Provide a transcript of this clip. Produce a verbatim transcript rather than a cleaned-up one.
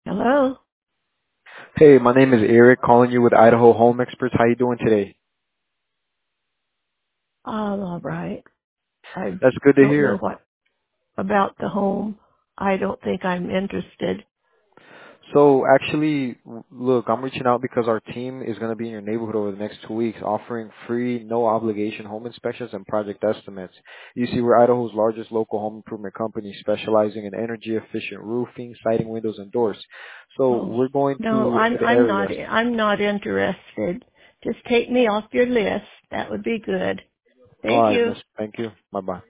Hello? Hey, my name is Eric, calling you with Idaho Home Experts. How you doing today? Oh, all right. I That's good to don't know hear. what about the home. I don't think I'm interested. So actually, w- look, I'm reaching out because our team is going to be in your neighborhood over the next two weeks offering free, no obligation home inspections and project estimates. You see, we're Idaho's largest local home improvement company specializing in energy efficient roofing, siding, windows, and doors. So Oh, we're going no, to I'm the I'm not areas. I'm not interested. Just take me off your list. That would be good. All Thank right, you. miss. Thank you. Bye-bye.